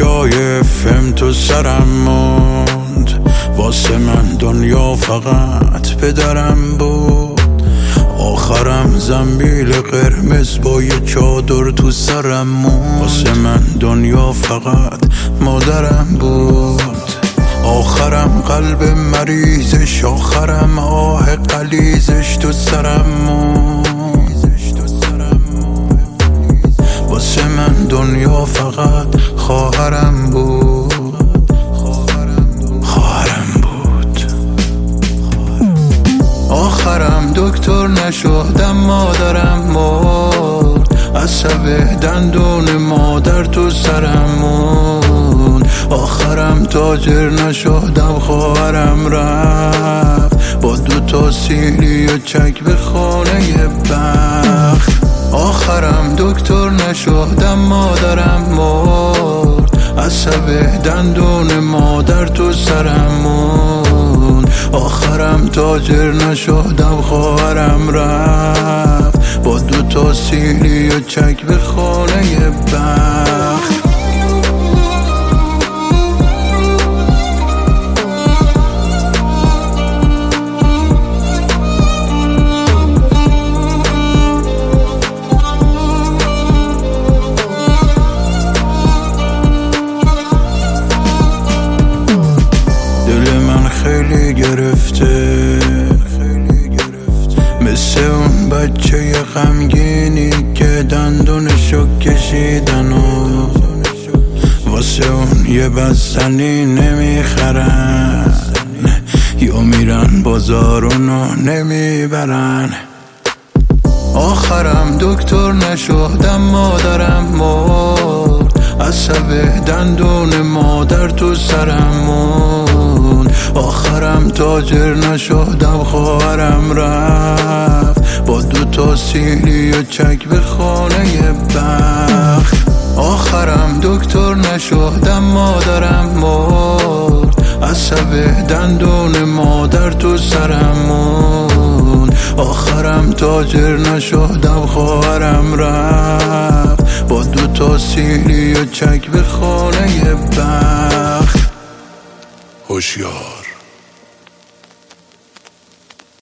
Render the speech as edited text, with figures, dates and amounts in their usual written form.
جای فهم تو سرم موند، واسه من دنیا فقط پدرم بود. آخرم زنبیل قرمز با یه چادر تو سرم موند، واسه من دنیا فقط مادرم بود. آخرم قلب مریضش، آخرم آه قلیزش تو سرم موند، واسه من دنیا فقط خواهرم بود. آخرم دکتر نشدم، مادرم مرد، عصب دندون مادر تو سرم موند. آخرم تاجر نشدم، خواهرم رفت با 2 سیلی و چک به خانه بخت. آخرم دکتر نشدم، مادرم مرد، عصب دندون مادر تو سرم موند. آخرم تاجر نشدم، خواهرم رفت با 2 سیلی و چک به خانه بخت. دل من خیلی گرفته، مثل اون بچه غمگینی که دندونشو کشیدن و واسه اون یه بستنی نمیخرن، یا میرن بازارونو نمیبرن. آخرم دکتر نشدم، مادرم مرد، عصب دندون مادر تو سرم موند. آخرم تاجر نشدم، خواهرم رفت با 2 سیلی و چک به خانه بخت. آخرم دکتر نشدم، مادرم مرد، عصب دندون مادر تو سرم موند. آخرم تاجر نشدم، خواهرم رفت با 2 سیلی و چک به خانه بخت. هوشیار